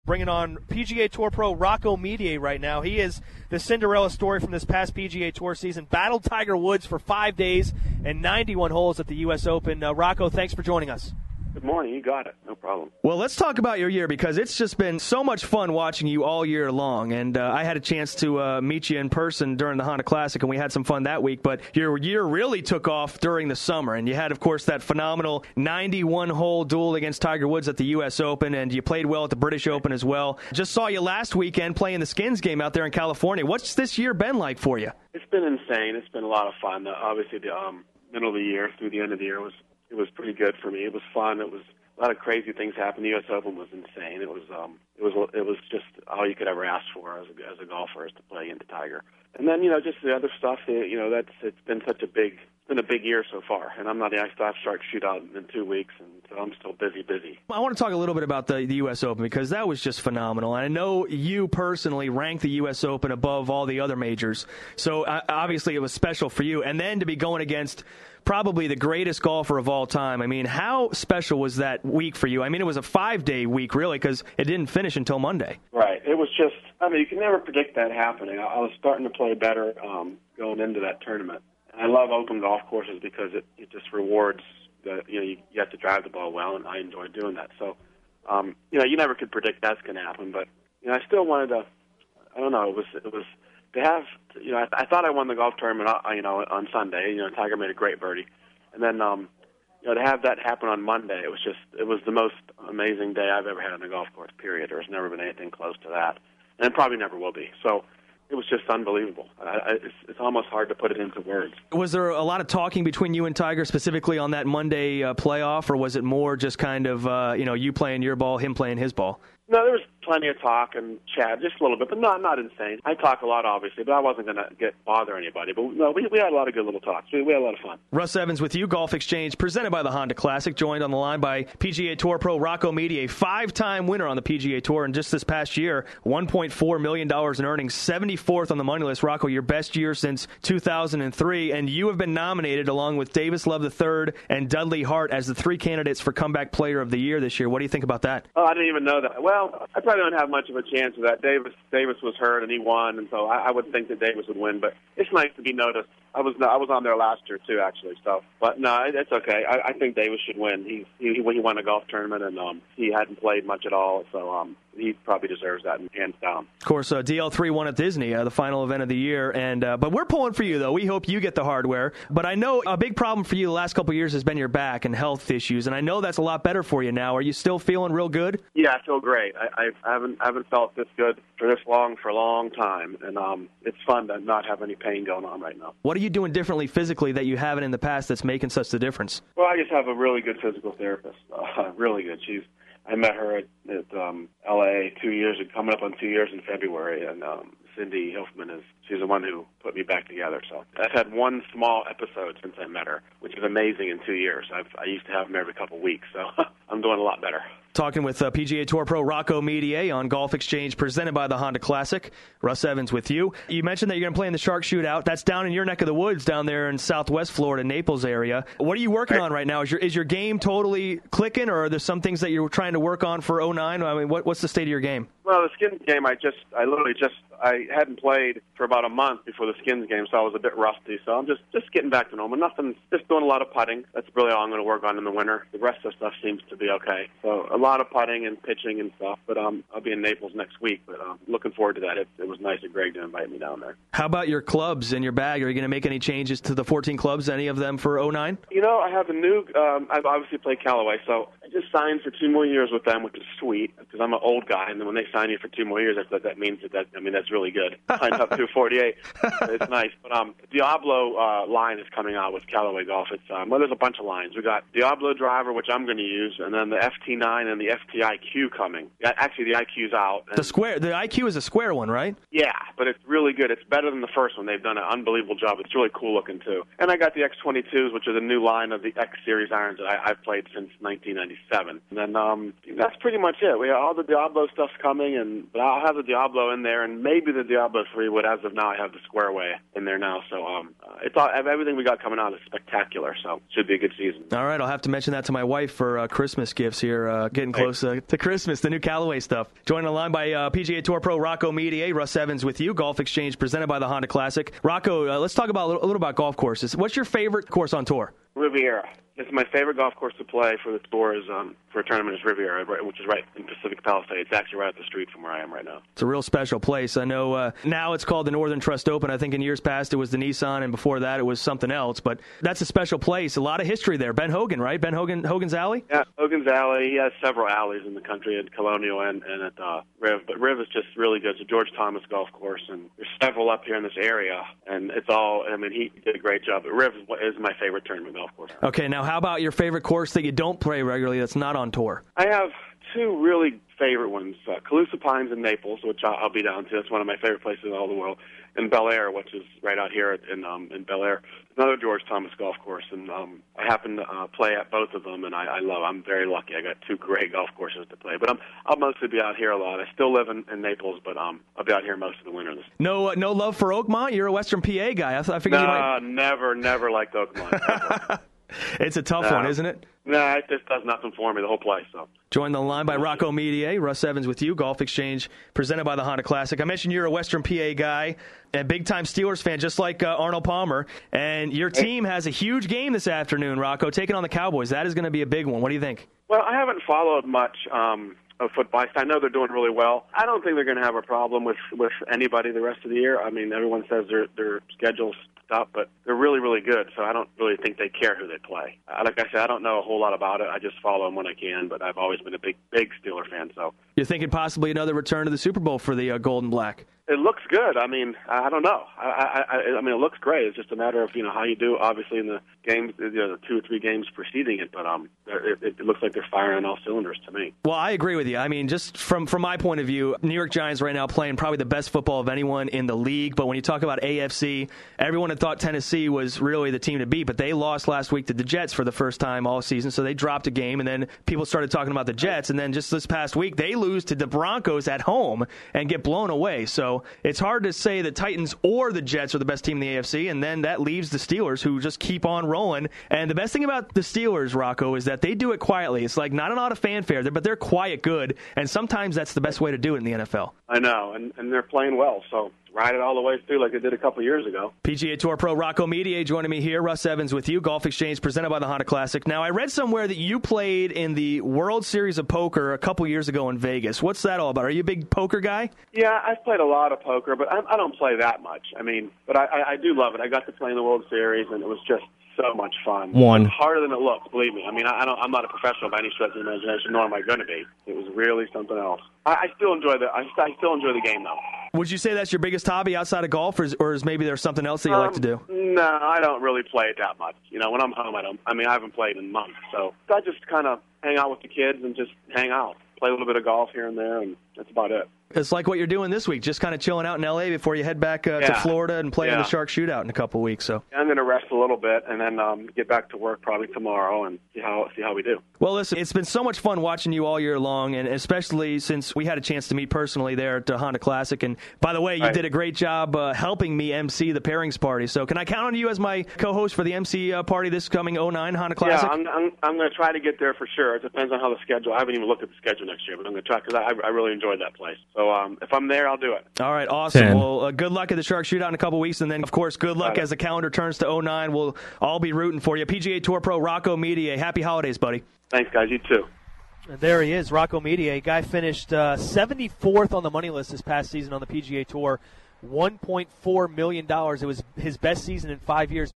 Bringing on PGA Tour pro Rocco Mediate right now. He is the Cinderella story from this past PGA Tour season. Battled Tiger Woods for 5 days and 91 holes at the U.S. Open. Rocco, thanks for joining us. Good morning. You got it. No problem. Well, let's talk about your year because it's just been so much fun watching you all year long. And I had a chance to meet you in person during the Honda Classic, and we had some fun that week. But your year really took off during the summer. And you had, of course, that phenomenal 91-hole duel against Tiger Woods at the U.S. Open, and you played well at the British Open as well. Just saw you last weekend playing the Skins game out there in California. What's this year been like for you? It's been insane. It's been a lot of fun. Obviously, the middle of the year through the end of the year was pretty good for me. It was fun. It was a lot of crazy things happened. The U.S. Open was insane. It was just all you could ever ask for as a golfer, is to play into Tiger. And then just the other stuff. It's been a big year so far. And I start shootout in 2 weeks, and so I'm still busy. I want to talk a little bit about the U.S. Open because that was just phenomenal. And I know you personally ranked the U.S. Open above all the other majors, so obviously it was special for you. And then to be going against probably the greatest golfer of all time. I mean, how special was that week for you? I mean, it was a 5-day week, really, because it didn't finish until Monday. Right. It was just, you can never predict that happening. I was starting to play better going into that tournament. I love open golf courses because it just rewards you have to drive the ball well, and I enjoy doing that. So, you never could predict that's going to happen, but I still wanted to. I don't know. It was to have. I thought I won the golf tournament. On Sunday. Tiger made a great birdie, and then to have that happen on Monday, it was the most amazing day I've ever had on a golf course. Period. There's never been anything close to that, and it probably never will be. So. It was just unbelievable. It's almost hard to put it into words. Was there a lot of talking between you and Tiger specifically on that Monday playoff, or was it more just kind of, you playing your ball, him playing his ball? No, there was plenty of talk and chat, just a little bit, but not insane. I talk a lot, obviously, but I wasn't going to bother anybody. But no, we had a lot of good little talks. We had a lot of fun. Russ Evans with you, Golf Exchange, presented by the Honda Classic, joined on the line by PGA Tour pro Rocco Mediate, a 5-time winner on the PGA Tour, and just this past year, $1.4 million in earnings, 74th on the money list. Rocco, your best year since 2003, and you have been nominated along with Davis Love III and Dudley Hart as the 3 candidates for Comeback Player of the Year this year. What do you think about that? Oh, I didn't even know that. Well, I probably don't have much of a chance of that. Davis was hurt and he won, and so I would think that Davis would win. But it's nice to be noticed. I was on there last year too, actually. So, but no, it's okay. I think Davis should win. He won a golf tournament, and he hadn't played much at all. So he probably deserves that, hands down. Of course, DL3 won at Disney, the final event of the year, and but we're pulling for you though. We hope you get the hardware. But I know a big problem for you the last couple of years has been your back and health issues, and I know that's a lot better for you now. Are you still feeling real good? Yeah, I feel great. I haven't felt this good for a long time, and it's fun to not have any pain going on right now. What are you doing differently physically that you haven't in the past that's making such a difference? Well, I just have a really good physical therapist, really good. I met her at L.A. 2 years, coming up on 2 years in February, and Cindy Hilfman she's the one who put me back together. So I've had one small episode since I met her, which is amazing in 2 years. I used to have them every couple of weeks, so I'm doing a lot better. Talking with PGA Tour pro Rocco Mediate on Golf Exchange, presented by the Honda Classic. Russ Evans with you. You mentioned that you're going to play in the Shark Shootout. That's down in your neck of the woods, down there in Southwest Florida, Naples area. What are you working on right now? Is your game totally clicking, or are there some things that you're trying to work on for 09? I mean, what's the state of your game? Well, the Skins game, I hadn't played for about a month before the Skins game, so I was a bit rusty. So I'm just getting back to normal. Just doing a lot of putting. That's really all I'm going to work on in the winter. The rest of the stuff seems to be okay. So a lot of putting and pitching and stuff. But I'll be in Naples next week. But looking forward to that. It was nice of Greg to invite me down there. How about your clubs in your bag? Are you going to make any changes to the 14 clubs? Any of them for 09? I have a new. I've obviously played Callaway, so I just signed for 2 more years with them, which is sweet because I'm an old guy, and then when they sign you for 2 more years, that means that's really good. Signed up to 48. It's nice. But Diablo line is coming out with Callaway Golf. It's there's a bunch of lines. We got Diablo driver, which I'm going to use, and then the FT9 and the FTIQ coming. Actually, the IQ's out. The IQ is a square one, right? Yeah, but it's really good. It's better than the first one. They've done an unbelievable job. It's really cool looking too. And I got the X22s, which are the new line of the X Series irons that I've played since 1996. 7. And then that's pretty much it. All the Diablo stuff's coming, but I'll have the Diablo in there, and maybe the Diablo 3 would. As of now, I have the Square Away in there now. So it's all, everything we got coming out is spectacular. So it should be a good season. All right, I'll have to mention that to my wife for Christmas gifts here, getting close to Christmas, the new Callaway stuff. Joined on the line by PGA Tour pro Rocco Mediate. Russ Evans with you. Golf Exchange presented by the Honda Classic. Rocco, let's talk about a little about golf courses. What's your favorite course on tour? Riviera. It's my favorite golf course to play for the tour for a tournament is Riviera, which is right in Pacific Palisades. It's actually right up the street from where I am right now. It's a real special place. I know now it's called the Northern Trust Open. I think in years past it was the Nissan, and before that it was something else. But that's a special place. A lot of history there. Ben Hogan, right? Ben Hogan's Alley? Yeah, Hogan's Alley. He has several alleys in the country at Colonial and at Riv. But Riv is just really good. It's a George Thomas golf course, and there's several up here in this area. And it's all, I mean, he did a great job. But Riv is my favorite tournament golf course. Okay, now how about your favorite course that you don't play regularly that's not on tour? I have two really favorite ones. Calusa Pines in Naples, which I'll be down to. It's one of my favorite places in all the world. And Bel Air, which is right out here in Bel Air. Another George Thomas golf course. And I happen to play at both of them, and I'm very lucky. I got two great golf courses to play. But I'll mostly be out here a lot. I still live in Naples, but I'll be out here most of the winter. No love for Oakmont? You're a Western PA guy. I figured you might... never liked Oakmont. It's a tough one, isn't it? No, it just does nothing for me, the whole place. So. Joined the line by Rocco Mediate. Russ Evans with you. Golf Exchange presented by the Honda Classic. I mentioned you're a Western PA guy, a big-time Steelers fan, just like Arnold Palmer. And your team has a huge game this afternoon, Rocco, taking on the Cowboys. That is going to be a big one. What do you think? Well, I haven't followed much of football. I know they're doing really well. I don't think they're going to have a problem with anybody the rest of the year. I mean, everyone says their schedule's up, but they're really, really good, so I don't really think they care who they play. Like I said, I don't know a whole lot about it. I just follow them when I can, but I've always been a big Steeler fan. So you're thinking possibly another return to the Super Bowl for the Gold and Black? It looks good. I mean, I don't know. I mean, it looks great. It's just a matter of how you do. Obviously, in the games, the 2 or 3 games preceding it, but it looks like they're firing on all cylinders to me. Well, I agree with you. I mean, just from my point of view, New York Giants right now playing probably the best football of anyone in the league. But when you talk about AFC, everyone had thought Tennessee was really the team to beat, but they lost last week to the Jets for the first time all season, so they dropped a game, and then people started talking about the Jets, and then just this past week they lose to the Broncos at home and get blown away. So it's hard to say the Titans or the Jets are the best team in the AFC, and then that leaves the Steelers, who just keep on rolling. And the best thing about the Steelers, Rocco, is that they do it quietly. It's like not a lot of fanfare, but they're quiet good, and sometimes that's the best way to do it in the NFL. I know, and they're playing well, so ride it all the way through like they did a couple years ago. PGA Tour pro Rocco Mediate joining me here. Russ Evans with you. Golf Exchange presented by the Honda Classic. Now, I read somewhere that you played in the World Series of Poker a couple years ago in Vegas. What's that all about? Are you a big poker guy? Yeah, I've played a lot of poker, but I don't play that much. I mean, but I do love it. I got to play in the World Series, and it was just so much fun. It's harder than it looks, believe me. I mean, I'm not a professional by any stretch of the imagination, nor am I going to be. It was really something else. I still enjoy I still enjoy the game, though. Would you say that's your biggest hobby outside of golf, or is maybe there something else that you like to do? No, I don't really play it that much. When I'm home, I haven't played in months, so I just kind of hang out with the kids and just hang out, play a little bit of golf here and there, and that's about it. It's like what you're doing this week, just kind of chilling out in L.A. before you head back to Florida and play in the Shark Shootout in a couple of weeks. So I'm going to rest a little bit and then get back to work probably tomorrow and see how we do. Well, listen, it's been so much fun watching you all year long, and especially since we had a chance to meet personally there at the Honda Classic. And by the way, you did a great job helping me MC the pairings party. So can I count on you as my co-host for the MC party this coming 09 Honda Classic? Yeah, I'm going to try to get there for sure. It depends on how the schedule. I haven't even looked at the schedule next year, but I'm going to try because I really enjoyed that place. So if I'm there, I'll do it. All right, awesome. Well, good luck at the Shark Shootout in a couple weeks, and then, of course, good luck as the calendar turns to 09. We'll all be rooting for you. PGA Tour pro Rocco Mediate. Happy holidays, buddy. Thanks, guys. You too. And there he is, Rocco Mediate. Guy finished 74th on the money list this past season on the PGA Tour. $1.4 million. It was his best season in 5 years.